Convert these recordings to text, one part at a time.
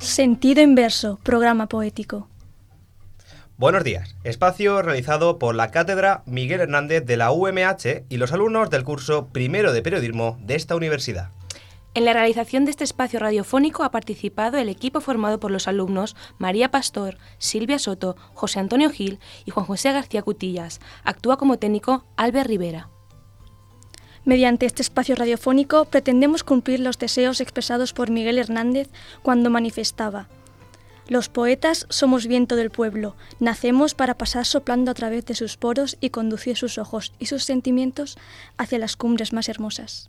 Sentido inverso, programa poético. Buenos días, espacio realizado por la Cátedra Miguel Hernández de la UMH y los alumnos del curso primero de periodismo de esta universidad. En la realización de este espacio radiofónico ha participado el equipo formado por los alumnos María Pastor, Silvia Soto, José Antonio Gil y Juan José García Cutillas. Actúa como técnico Albert Rivera. Mediante este espacio radiofónico pretendemos cumplir los deseos expresados por Miguel Hernández cuando manifestaba: los poetas somos viento del pueblo, nacemos para pasar soplando a través de sus poros y conducir sus ojos y sus sentimientos hacia las cumbres más hermosas.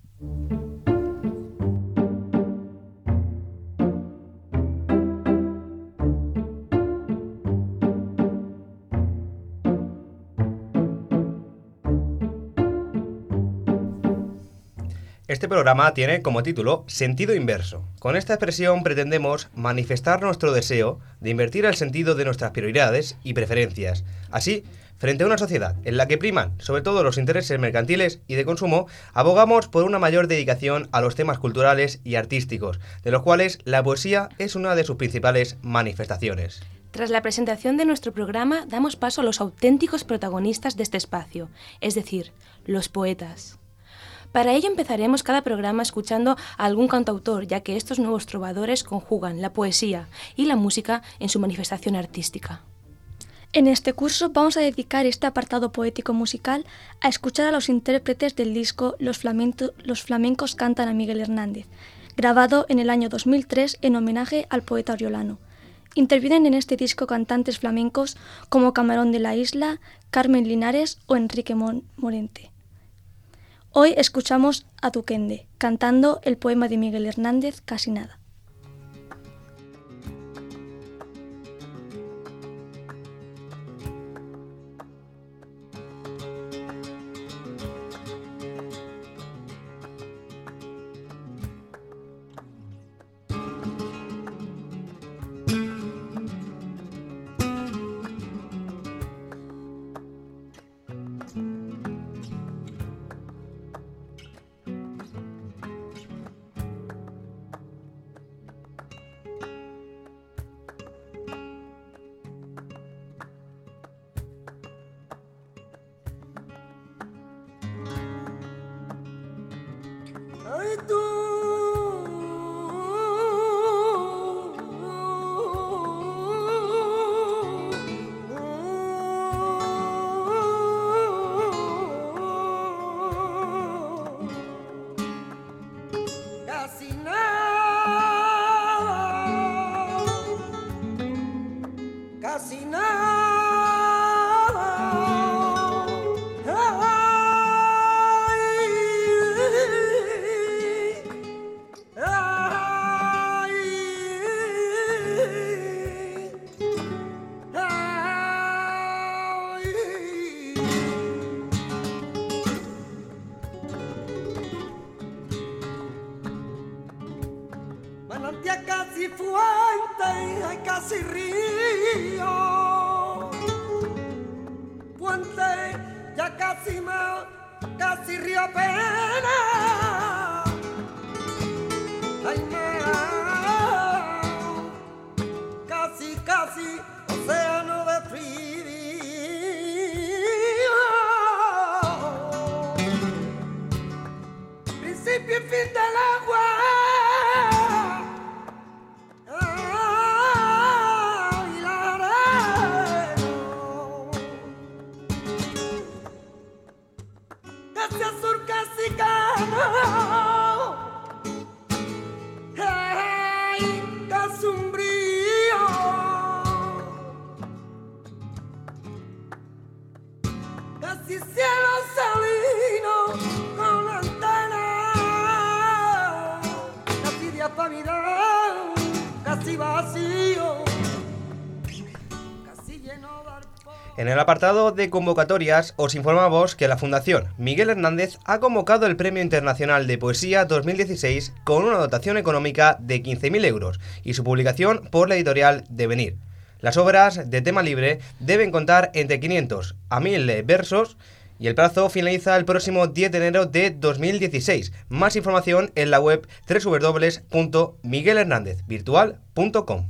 Este programa tiene como título Sentido inverso. Con esta expresión pretendemos manifestar nuestro deseo de invertir el sentido de nuestras prioridades y preferencias. Así, frente a una sociedad en la que priman sobre todo los intereses mercantiles y de consumo, abogamos por una mayor dedicación a los temas culturales y artísticos, de los cuales la poesía es una de sus principales manifestaciones. Tras la presentación de nuestro programa, damos paso a los auténticos protagonistas de este espacio, es decir, los poetas. Para ello empezaremos cada programa escuchando a algún cantautor, ya que estos nuevos trovadores conjugan la poesía y la música en su manifestación artística. En este curso vamos a dedicar este apartado poético musical a escuchar a los intérpretes del disco Los flamencos cantan a Miguel Hernández, grabado en el año 2003 en homenaje al poeta oriolano. Intervienen en este disco cantantes flamencos como Camarón de la Isla, Carmen Linares o Enrique Morente. Hoy escuchamos a Duquende, cantando el poema de Miguel Hernández, Casi nada. Casi fuente, hay casi río, puente, ya casi más, casi río apenas, hay más, casi, casi, océano de frío, principio y fin del agua. Casi cielo salino con antena, casi diafanidad, casi vacío, casi lleno de arpón. En el apartado de convocatorias os informamos que la Fundación Miguel Hernández ha convocado el Premio Internacional de Poesía 2016 con una dotación económica de 15.000 euros y su publicación por la editorial Devenir. Las obras de tema libre deben contar entre 500 a 1.000 versos y el plazo finaliza el próximo 10 de enero de 2016. Más información en la web www.miguelhernandezvirtual.com.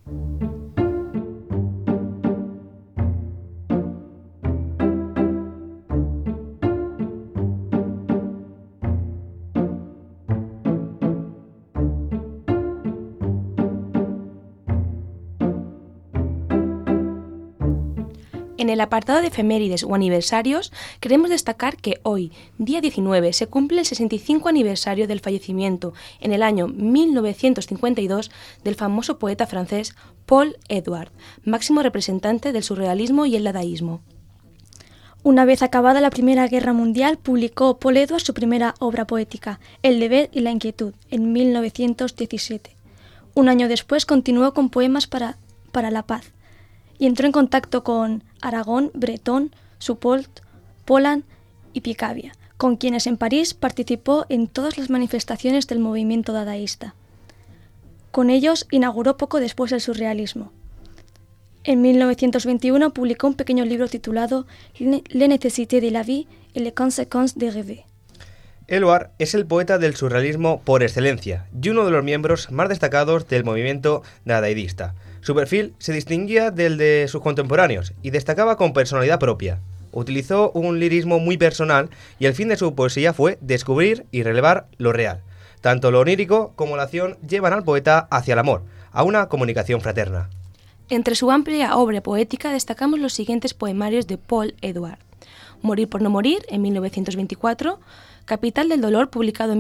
En el apartado de efemérides o aniversarios, queremos destacar que hoy, día 19, se cumple el 65 aniversario del fallecimiento, en el año 1952, del famoso poeta francés Paul Éluard, máximo representante del surrealismo y el dadaísmo. Una vez acabada la Primera Guerra Mundial, publicó Paul Éluard su primera obra poética, El deber y la inquietud, en 1917. Un año después continuó con poemas para la paz, y entró en contacto con Aragón, Bretón, Suffolk, Poland y Picabia, con quienes en París participó en todas las manifestaciones del movimiento dadaísta. Con ellos inauguró poco después el surrealismo. En 1921 publicó un pequeño libro titulado Les nécessités de la vie et les conséquences de rêver. Éluard es el poeta del surrealismo por excelencia y uno de los miembros más destacados del movimiento dadaísta. Su perfil se distinguía del de sus contemporáneos y destacaba con personalidad propia. Utilizó un lirismo muy personal y el fin de su poesía fue descubrir y relevar lo real. Tanto lo onírico como la acción llevan al poeta hacia el amor, a una comunicación fraterna. Entre su amplia obra poética destacamos los siguientes poemarios de Paul Éluard. Morir por no morir, en 1924, Capital del dolor, publicado en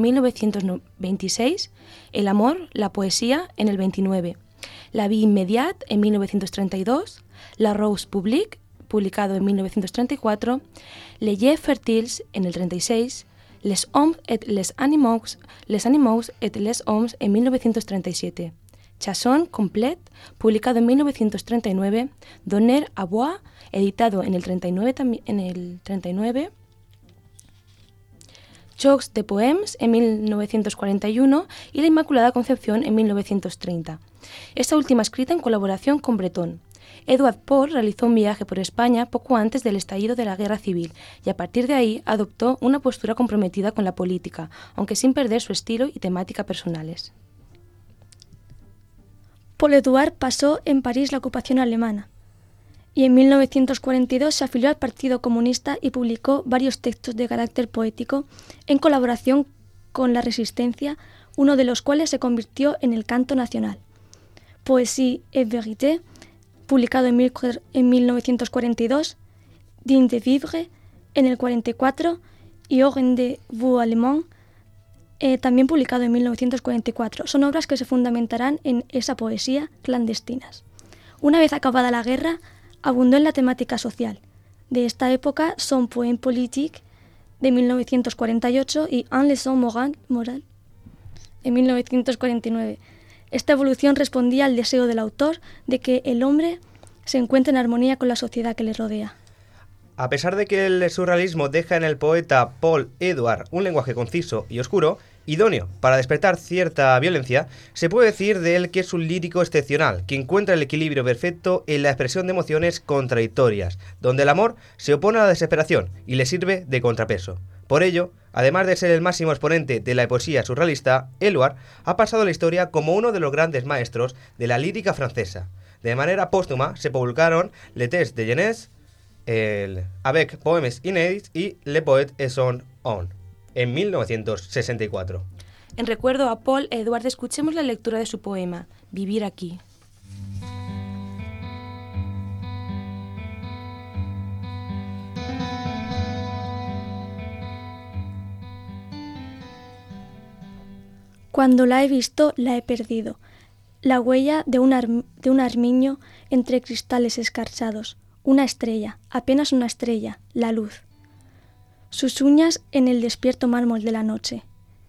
1926, El amor, la poesía, en el 29, La vie immédiate, en 1932, La rose publique, publicado en 1934, Les jeux fertiles, en el 36, Les hommes et les animaux et les hommes, en 1937, Chanson complète, publicado en 1939, Donner à boire, editado en el 39, Chocs de Poems en 1941 y La Inmaculada Concepción en 1930. Esta última escrita en colaboración con Bretón. Éluard Paul realizó un viaje por España poco antes del estallido de la Guerra Civil y a partir de ahí adoptó una postura comprometida con la política, aunque sin perder su estilo y temática personales. Paul Éluard pasó en París la ocupación alemana y en 1942 se afilió al Partido Comunista y publicó varios textos de carácter poético en colaboración con la Resistencia, uno de los cuales se convirtió en el canto nacional. Poésie et vérité, publicado en 1942, Digne de vivre en el 44 y Au rendez-vous allemand, también publicado en 1944. Son obras que se fundamentarán en esa poesía clandestinas. Una vez acabada la guerra, abundó en la temática social. De esta época son Poème politique, de 1948, y Un leçon moral, en 1949. Esta evolución respondía al deseo del autor de que el hombre se encuentre en armonía con la sociedad que le rodea. A pesar de que el surrealismo deja en el poeta Paul Éluard un lenguaje conciso y oscuro, idóneo para despertar cierta violencia, se puede decir de él que es un lírico excepcional, que encuentra el equilibrio perfecto en la expresión de emociones contradictorias, donde el amor se opone a la desesperación y le sirve de contrapeso. Por ello, además de ser el máximo exponente de la poesía surrealista, Éluard ha pasado a la historia como uno de los grandes maestros de la lírica francesa. De manera póstuma se publicaron Les Textes de Jeunesse, el Avec Poèmes Inédits y Le Poète et son Homme, en 1964. En recuerdo a Paul Éluard, escuchemos la lectura de su poema, Vivir aquí. Cuando la he visto, la he perdido. La huella de un armiño entre cristales escarchados. Una estrella, apenas una estrella, la luz. Sus uñas en el despierto mármol de la noche.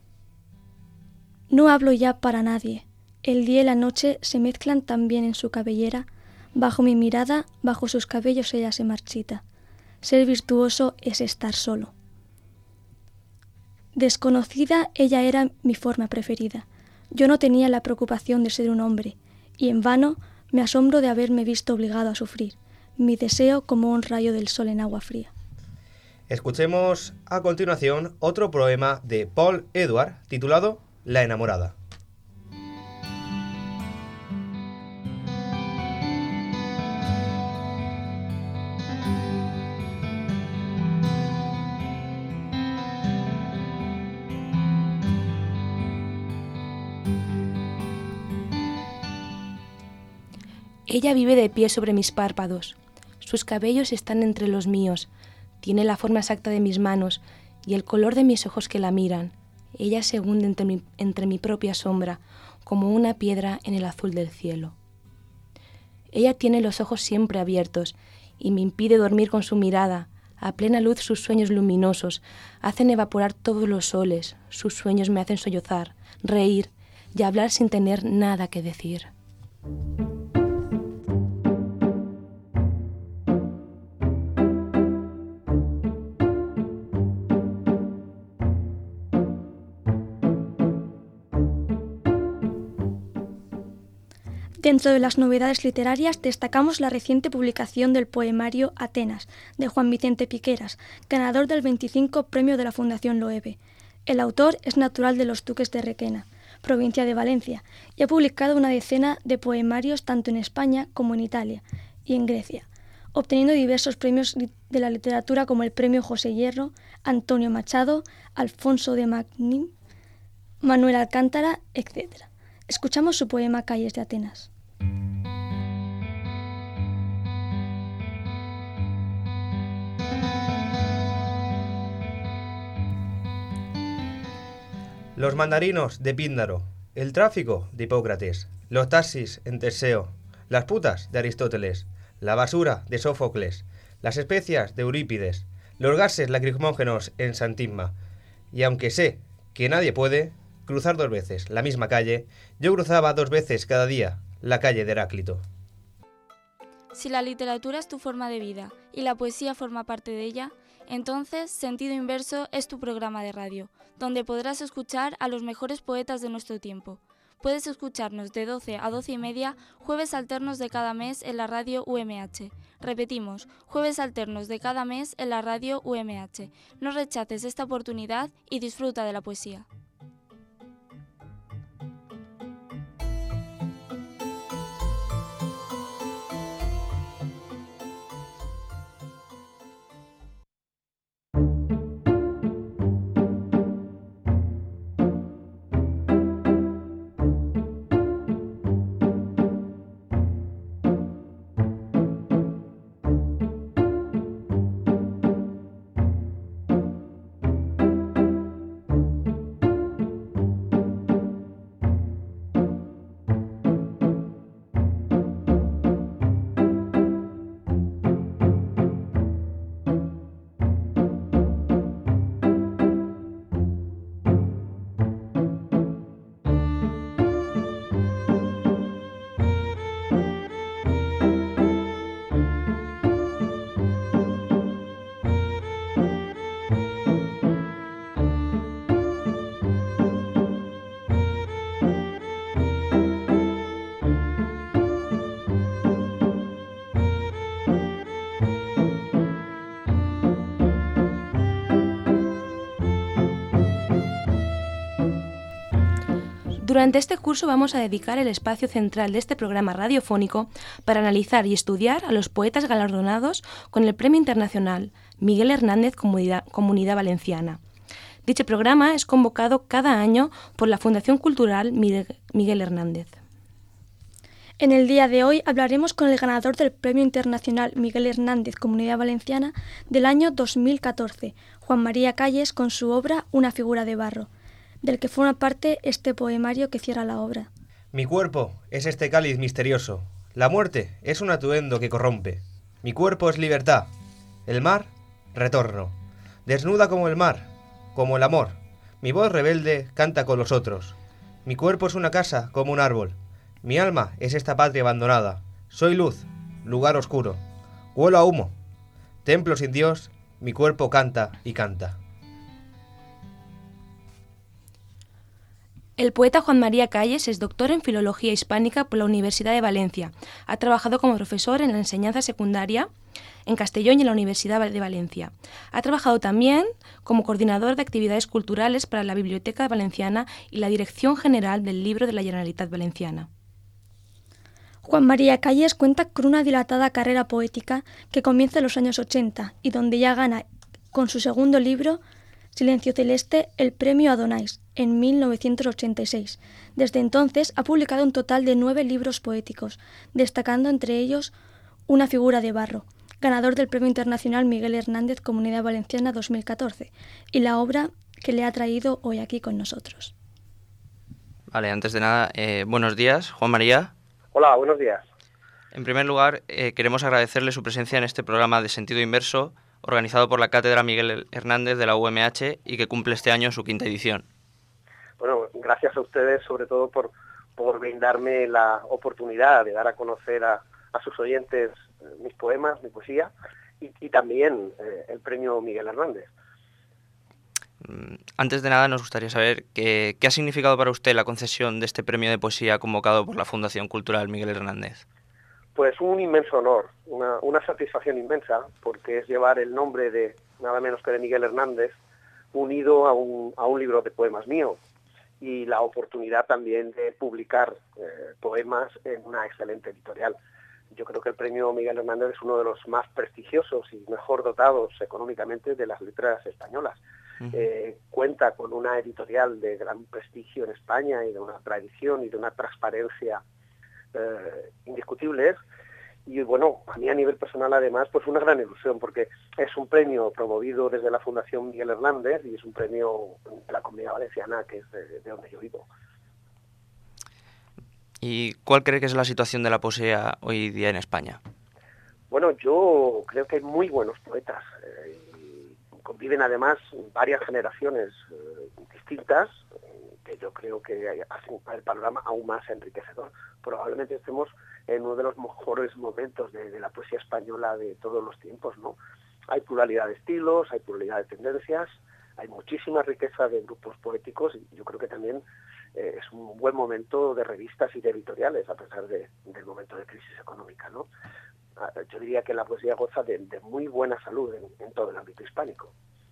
No hablo ya para nadie. El día y la noche se mezclan también en su cabellera. Bajo mi mirada, bajo sus cabellos ella se marchita. Ser virtuoso es estar solo. Desconocida, ella era mi forma preferida. Yo no tenía la preocupación de ser un hombre, y en vano me asombro de haberme visto obligado a sufrir. Mi deseo como un rayo del sol en agua fría. Escuchemos a continuación otro poema de Paul Éluard titulado La enamorada. Ella vive de pie sobre mis párpados. Sus cabellos están entre los míos. Tiene la forma exacta de mis manos y el color de mis ojos que la miran. Ella se hunde entre mi propia sombra, como una piedra en el azul del cielo. Ella tiene los ojos siempre abiertos y me impide dormir con su mirada. A plena luz sus sueños luminosos hacen evaporar todos los soles. Sus sueños me hacen sollozar, reír y hablar sin tener nada que decir. Dentro de las novedades literarias destacamos la reciente publicación del poemario Atenas, de Juan Vicente Piqueras, ganador del 25 Premio de la Fundación Loewe. El autor es natural de los Duques de Requena, provincia de Valencia, y ha publicado una decena de poemarios tanto en España como en Italia y en Grecia, obteniendo diversos premios de la literatura como el Premio José Hierro, Antonio Machado, Alfonso de Magnin, Manuel Alcántara, etc. Escuchamos su poema Calles de Atenas. Los mandarinos de Píndaro, el tráfico de Hipócrates, los taxis en Teseo, las putas de Aristóteles, la basura de Sófocles, las especias de Eurípides, los gases lacrimógenos en Santisma. Y aunque sé que nadie puede cruzar 2 veces la misma calle, yo cruzaba 2 veces cada día la calle de Heráclito. Si la literatura es tu forma de vida y la poesía forma parte de ella, entonces Sentido Inverso es tu programa de radio, donde podrás escuchar a los mejores poetas de nuestro tiempo. Puedes escucharnos de 12 a 12 y media, jueves alternos de cada mes en la radio UMH. Repetimos, jueves alternos de cada mes en la radio UMH. No rechaces esta oportunidad y disfruta de la poesía. Durante este curso vamos a dedicar el espacio central de este programa radiofónico para analizar y estudiar a los poetas galardonados con el Premio Internacional Miguel Hernández Comunidad Valenciana. Dicho programa es convocado cada año por la Fundación Cultural Miguel Hernández. En el día de hoy hablaremos con el ganador del Premio Internacional Miguel Hernández Comunidad Valenciana del año 2014, Juan María Calles, con su obra Una figura de barro, del que forma parte este poemario que cierra la obra. Mi cuerpo es este cáliz misterioso. La muerte es un atuendo que corrompe. Mi cuerpo es libertad. El mar, retorno. Desnuda como el mar, como el amor. Mi voz rebelde canta con los otros. Mi cuerpo es una casa como un árbol. Mi alma es esta patria abandonada. Soy luz, lugar oscuro. Huelo a humo. Templo sin Dios, mi cuerpo canta y canta. El poeta Juan María Calles es doctor en Filología Hispánica por la Universidad de Valencia. Ha trabajado como profesor en la enseñanza secundaria en Castellón y en la Universidad de Valencia. Ha trabajado también como coordinador de actividades culturales para la Biblioteca Valenciana y la Dirección General del Libro de la Generalitat Valenciana. Juan María Calles cuenta con una dilatada carrera poética que comienza en los años 80 y donde ya gana con su segundo libro, Silencio Celeste, el premio Adonais, en 1986. Desde entonces ha publicado un total de 9 libros poéticos, destacando entre ellos Una figura de barro, ganador del Premio Internacional Miguel Hernández Comunidad Valenciana 2014, y la obra que le ha traído hoy aquí con nosotros. Vale, antes de nada, buenos días, Juan María. Hola, buenos días. En primer lugar, queremos agradecerle su presencia en este programa de Sentido Inverso, organizado por la Cátedra Miguel Hernández de la UMH y que cumple este año su 5ª edición. Bueno, gracias a ustedes sobre todo por brindarme la oportunidad de dar a conocer a sus oyentes mis poemas, mi poesía y también el premio Miguel Hernández. Antes de nada nos gustaría saber qué ha significado para usted la concesión de este premio de poesía convocado por la Fundación Cultural Miguel Hernández. Pues un inmenso honor, una satisfacción inmensa, porque es llevar el nombre de nada menos que de Miguel Hernández unido a un libro de poemas mío y la oportunidad también de publicar poemas en una excelente editorial. Yo creo que el premio Miguel Hernández es uno de los más prestigiosos y mejor dotados económicamente de las letras españolas. Cuenta con una editorial de gran prestigio en España y de una tradición y de una transparencia indiscutibles, y bueno, a mí a nivel personal además pues una gran ilusión porque es un premio promovido desde la Fundación Miguel Hernández y es un premio de la Comunidad Valenciana, que es de donde yo vivo. ¿Y cuál cree que es la situación de la poesía hoy día en España? Bueno, yo creo que hay muy buenos poetas y conviven además varias generaciones distintas que yo creo que hacen el panorama aún más enriquecedor. Probablemente estemos en uno de los mejores momentos de la poesía española de todos los tiempos, ¿no? Hay pluralidad de estilos, hay pluralidad de tendencias, hay muchísima riqueza de grupos poéticos y yo creo que también es un buen momento de revistas y de editoriales a pesar del momento de crisis económica, ¿no? Yo diría que la poesía goza de muy buena salud en todo el ámbito hispánico.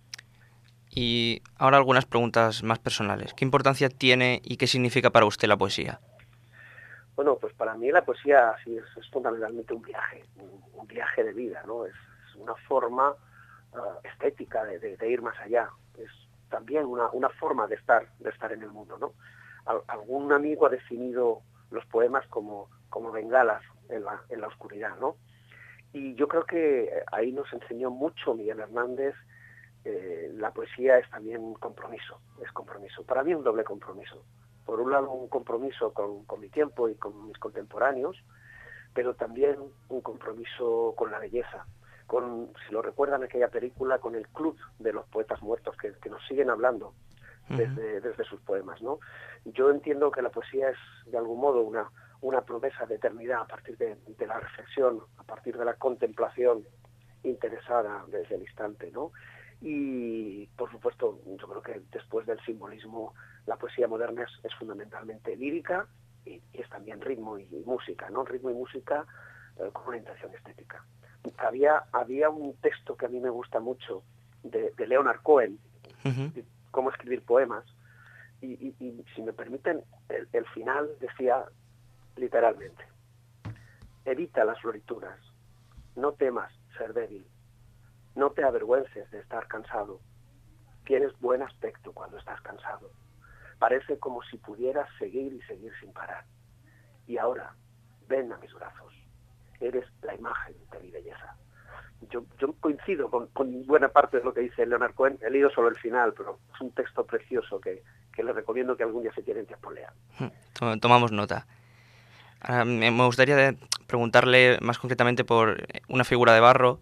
Y ahora algunas preguntas más personales. ¿Qué importancia tiene y qué significa para usted la poesía? Bueno, pues para mí la poesía sí es fundamentalmente un viaje de vida, ¿no? Es una forma estética de ir más allá. Es también una forma de estar en el mundo, ¿no? Algún amigo ha definido los poemas como bengalas en la oscuridad, ¿no? Y yo creo que ahí nos enseñó mucho Miguel Hernández. La poesía es también compromiso, es compromiso. Para mí un doble compromiso. Por un lado un compromiso con mi tiempo y con mis contemporáneos, pero también un compromiso con la belleza. Si lo recuerdan aquella película, con el club de los poetas muertos que nos siguen hablando desde sus poemas, ¿no? Yo entiendo que la poesía es de algún modo una promesa de eternidad a partir de la reflexión, a partir de la contemplación interesada desde el instante, ¿no? Y, por supuesto, yo creo que después del simbolismo, la poesía moderna es fundamentalmente lírica y es también ritmo y música, ¿no? Ritmo y música con una intención estética. Había un texto que a mí me gusta mucho de Leonard Cohen, de cómo escribir poemas, y si me permiten, el final decía literalmente: evita las florituras, no temas ser débil, no te avergüences de estar cansado. Tienes buen aspecto cuando estás cansado. Parece como si pudieras seguir y seguir sin parar. Y ahora, ven a mis brazos. Eres la imagen de mi belleza. Yo coincido con buena parte de lo que dice Leonard Cohen. He leído solo el final, pero es un texto precioso que le recomiendo que algún día se tienen tiempo lean. Tomamos nota. Ahora, me gustaría preguntarle más concretamente por una figura de barro.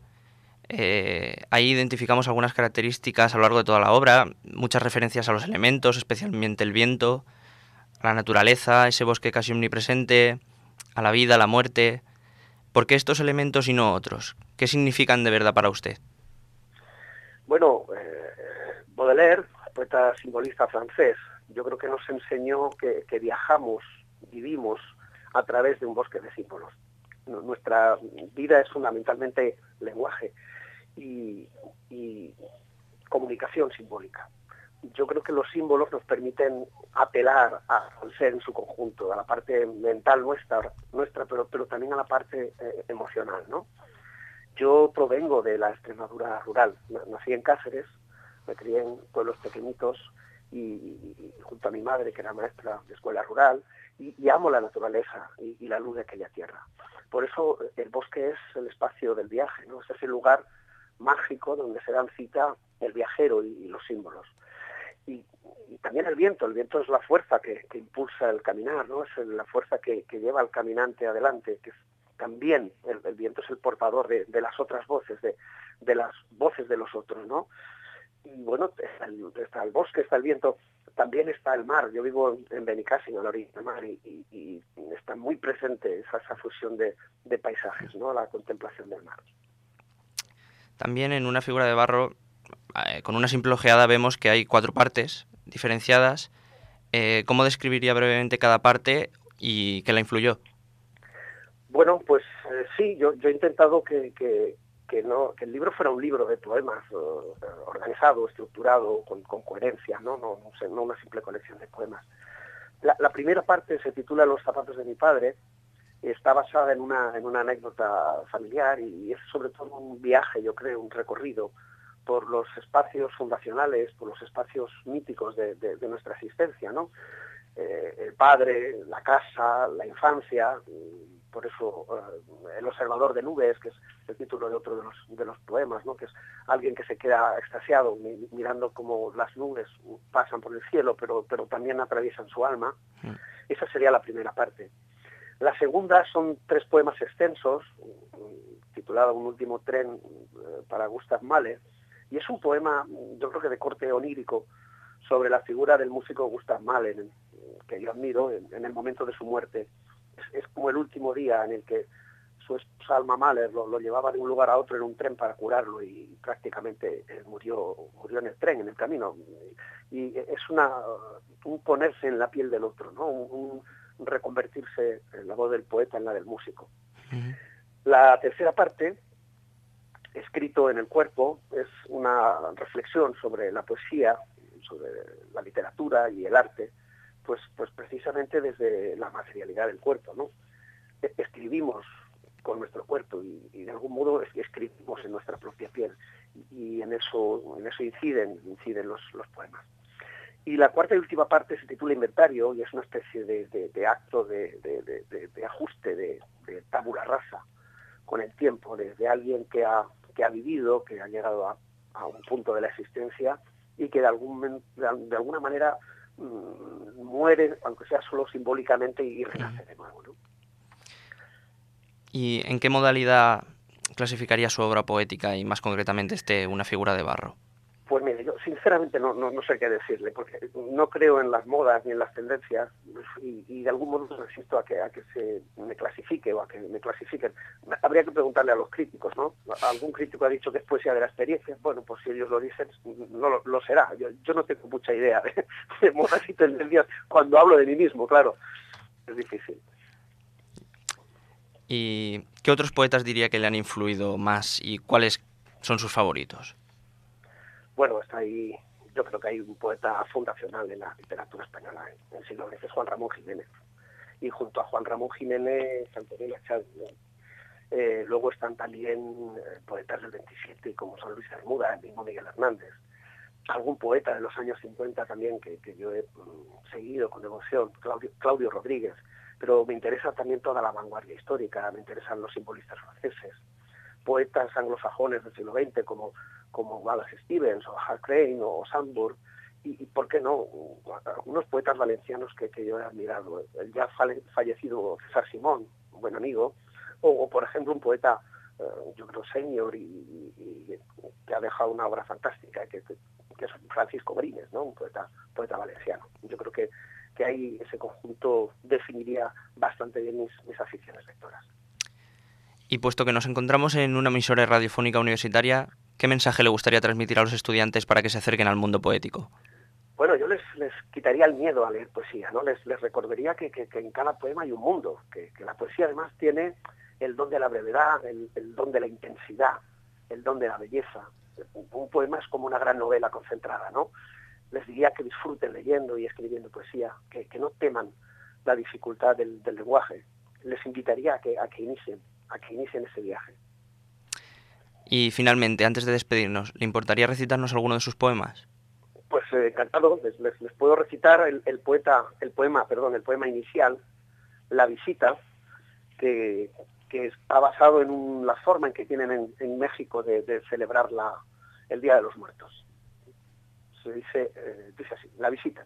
Ahí identificamos algunas características a lo largo de toda la obra, muchas referencias a los elementos, especialmente el viento, a la naturaleza, ese bosque casi omnipresente, a la vida, a la muerte. ¿Por qué estos elementos y no otros? ¿Qué significan de verdad para usted? Bueno, Baudelaire, poeta simbolista francés, yo creo que nos enseñó que viajamos, vivimos a través de un bosque de símbolos. Nuestra vida es fundamentalmente lenguaje y comunicación simbólica. Yo creo que los símbolos nos permiten apelar al ser en su conjunto, a la parte mental nuestra, pero también a la parte emocional, ¿no? Yo provengo de la Extremadura rural. Nací en Cáceres, me crié en pueblos pequeñitos y junto a mi madre, que era maestra de escuela rural, y amo la naturaleza y la luz de aquella tierra. Por eso el bosque es el espacio del viaje, ¿no? Es ese lugar mágico donde se dan cita el viajero y los símbolos. Y también el viento es la fuerza que impulsa el caminar, ¿no? Es la fuerza que lleva al caminante adelante, que también el viento es el portador de las otras voces, de las voces de los otros, ¿no? Y bueno, está el bosque, está el viento, también está el mar. Yo vivo en Benicàssim, a la orilla del mar, y está muy presente esa fusión de paisajes, ¿no? La contemplación del mar. También en una figura de barro, con una simple ojeada vemos que hay 4 partes diferenciadas. ¿Cómo describiría brevemente cada parte y qué la influyó? Bueno, pues sí, yo he intentado que el libro fuera un libro de poemas organizado, estructurado, con coherencia, no una simple colección de poemas. La primera parte se titula Los zapatos de mi padre, está basada en una anécdota familiar y es sobre todo un viaje, yo creo, un recorrido por los espacios fundacionales, por los espacios míticos de nuestra existencia, ¿no? El padre, la casa, la infancia, por eso El observador de nubes, que es el título de otro de los poemas, ¿no? Que es alguien que se queda extasiado mirando cómo las nubes pasan por el cielo, pero también atraviesan su alma. Esa sería la primera parte. La segunda son 3 poemas extensos, titulado Un último tren para Gustav Mahler, y es un poema, yo creo que de corte onírico, sobre la figura del músico Gustav Mahler, que yo admiro en el momento de su muerte. Es como el último día en el que su esposa Alma Mahler lo llevaba de un lugar a otro en un tren para curarlo y prácticamente murió en el tren, en el camino. Y es un ponerse en la piel del otro, ¿no? Un reconvertirse en la voz del poeta en la del músico. Uh-huh. La tercera parte, Escrito en el cuerpo, es una reflexión sobre la poesía, sobre la literatura y el arte, pues precisamente desde la materialidad del cuerpo, ¿no? Escribimos con nuestro cuerpo y de algún modo escribimos en nuestra propia piel y en eso inciden los poemas. Y la cuarta y última parte se titula Inventario y es una especie de acto de ajuste, de tabula rasa con el tiempo, de alguien que ha vivido, que ha llegado a un punto de la existencia y que de alguna manera muere, aunque sea solo simbólicamente, y renace de nuevo, ¿no? ¿Y en qué modalidad clasificaría su obra poética y más concretamente Una figura de barro? Pues mire, yo sinceramente no sé qué decirle, porque no creo en las modas ni en las tendencias y de algún modo resisto a que se me clasifique o a que me clasifiquen. Habría que preguntarle a los críticos, ¿no? Algún crítico ha dicho que es poesía de la experiencia. Bueno, pues si ellos lo dicen, no lo será. Yo no tengo mucha idea de modas y tendencias cuando hablo de mí mismo, claro. Es difícil. ¿Y qué otros poetas diría que le han influido más y cuáles son sus favoritos? Bueno, está ahí, yo creo que hay un poeta fundacional en la literatura española en el siglo XX, es Juan Ramón Jiménez. Y junto a Juan Ramón Jiménez, Antonio Machado, ¿no? Luego están también poetas del 27, como San Luis Bermuda, el mismo Miguel Hernández. Algún poeta de los años 50 también que yo he seguido con devoción, Claudio Rodríguez. Pero me interesa también toda la vanguardia histórica, me interesan los simbolistas franceses. Poetas anglosajones del siglo XX como Wallace Stevens o Hal Crane o Sandburg y por qué no, algunos poetas valencianos que yo he admirado, el ya fallecido César Simón, un buen amigo, o por ejemplo un poeta yo creo senior y que ha dejado una obra fantástica que es Francisco Brines, ¿no? Un poeta valenciano. Yo creo que ahí ese conjunto definiría bastante bien mis aficiones lectoras. Y puesto que nos encontramos en una emisora radiofónica universitaria, ¿qué mensaje le gustaría transmitir a los estudiantes para que se acerquen al mundo poético? Bueno, yo les quitaría el miedo a leer poesía, ¿no? Les recordaría que en cada poema hay un mundo, que la poesía además tiene el don de la brevedad, el don de la intensidad, el don de la belleza. Un poema es como una gran novela concentrada, ¿no? Les diría que disfruten leyendo y escribiendo poesía, que no teman la dificultad del lenguaje. Les invitaría a que inicien ese viaje. Y finalmente, antes de despedirnos, ¿le importaría recitarnos alguno de sus poemas? Pues encantado, les puedo recitar el poema inicial, La visita, que está basado en la forma en que tienen en México de celebrar el Día de los Muertos. Se dice así: La visita.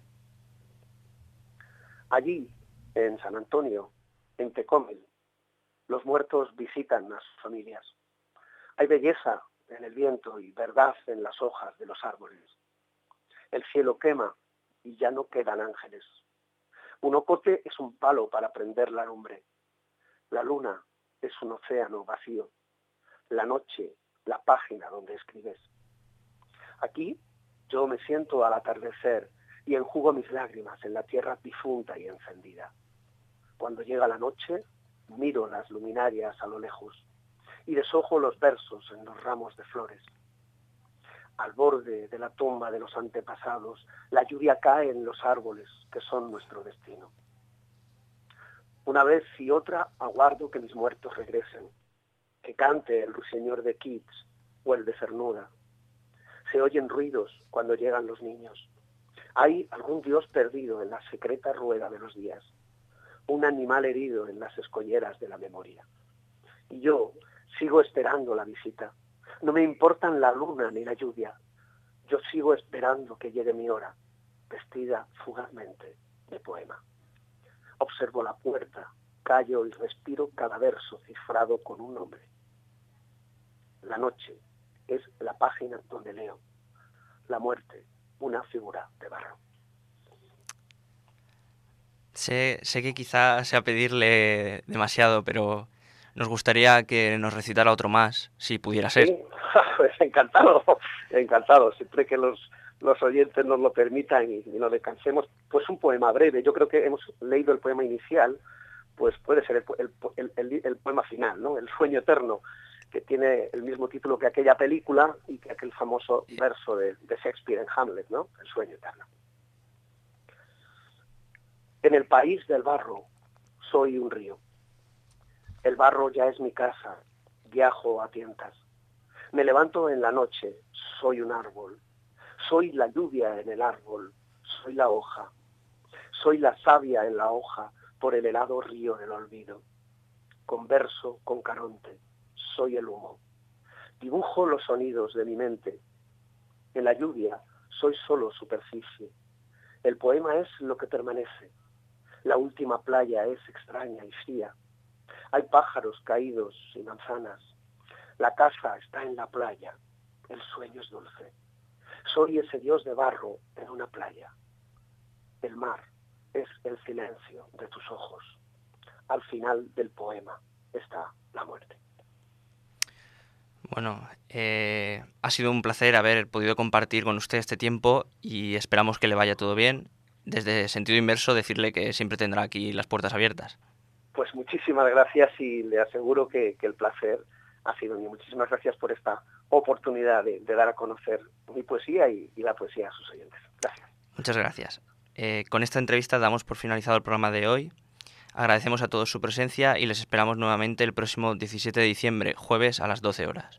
Allí, en San Antonio, en Tecomel, los muertos visitan a sus familias. Hay belleza en el viento y verdad en las hojas de los árboles. El cielo quema y ya no quedan ángeles. Un ocote es un palo para prender la lumbre. La luna es un océano vacío. La noche, la página donde escribes. Aquí yo me siento al atardecer y enjugo mis lágrimas en la tierra difunta y encendida. Cuando llega la noche, miro las luminarias a lo lejos y deshojo los versos en los ramos de flores. Al borde de la tumba de los antepasados, la lluvia cae en los árboles que son nuestro destino. Una vez y otra aguardo que mis muertos regresen, que cante el ruiseñor de Keats o el de Cernuda. Se oyen ruidos cuando llegan los niños. Hay algún dios perdido en la secreta rueda de los días, un animal herido en las escolleras de la memoria. Y yo sigo esperando la visita. No me importan la luna ni la lluvia. Yo sigo esperando que llegue mi hora, vestida fugazmente de poema. Observo la puerta, callo y respiro cada verso cifrado con un nombre. La noche es la página donde leo. La muerte, una figura de barro. Sé que quizá sea pedirle demasiado, pero nos gustaría que nos recitara otro más, si pudiera ser. Sí, pues encantado. Siempre que los oyentes nos lo permitan y no descansemos, pues un poema breve. Yo creo que hemos leído el poema inicial, pues puede ser el poema final, ¿no? El sueño eterno, que tiene el mismo título que aquella película y que aquel famoso verso de Shakespeare en Hamlet, ¿no? El sueño eterno. En el país del barro soy un río. El barro ya es mi casa, viajo a tientas. Me levanto en la noche, soy un árbol. Soy la lluvia en el árbol, soy la hoja. Soy la savia en la hoja por el helado río del olvido. Converso con Caronte, soy el humo. Dibujo los sonidos de mi mente. En la lluvia soy solo superficie. El poema es lo que permanece. La última playa es extraña y fría. Hay pájaros caídos y manzanas. La casa está en la playa. El sueño es dulce. Soy ese dios de barro en una playa. El mar es el silencio de tus ojos. Al final del poema está la muerte. Bueno, ha sido un placer haber podido compartir con usted este tiempo y esperamos que le vaya todo bien. Desde Sentido Inverso, decirle que siempre tendrá aquí las puertas abiertas. Pues muchísimas gracias y le aseguro que el placer ha sido mío. Muchísimas gracias por esta oportunidad de dar a conocer mi poesía y la poesía a sus oyentes. Gracias. Muchas gracias. Con esta entrevista damos por finalizado el programa de hoy. Agradecemos a todos su presencia y les esperamos nuevamente el próximo 17 de diciembre, jueves a las 12 horas.